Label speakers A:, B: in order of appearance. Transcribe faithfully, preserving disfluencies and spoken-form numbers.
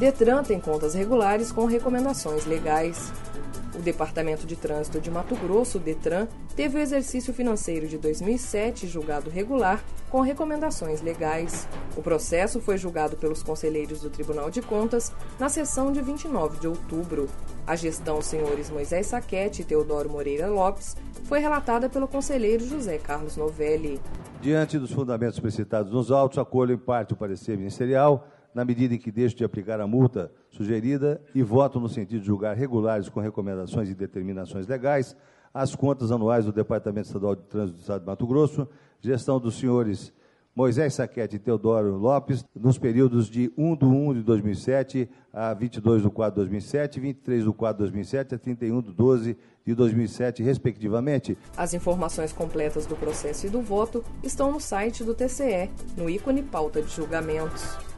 A: Detran tem contas regulares com recomendações legais. O Departamento de Trânsito de Mato Grosso, Detran, teve o exercício financeiro de dois mil e sete julgado regular com recomendações legais. O processo foi julgado pelos conselheiros do Tribunal de Contas na sessão de vinte e nove de outubro. A gestão dos senhores Moisés Sacchetti e Teodoro Moreira Lopes foi relatada pelo conselheiro José Carlos Novelli.
B: Diante dos fundamentos precitados nos autos, acolho em parte o parecer ministerial, na medida em que deixo de aplicar a multa sugerida e voto no sentido de julgar regulares com recomendações e determinações legais as contas anuais do Departamento Estadual de Trânsito do Estado de Mato Grosso, gestão dos senhores Moisés Sacchetti e Teodoro Lopes, nos períodos de um de um de dois mil e sete a vinte e dois de quatro de dois mil e sete, vinte e três de quatro de dois mil e sete a trinta e um de doze de dois mil e sete, respectivamente.
A: As informações completas do processo e do voto estão no site do T C E, no ícone Pauta de Julgamentos.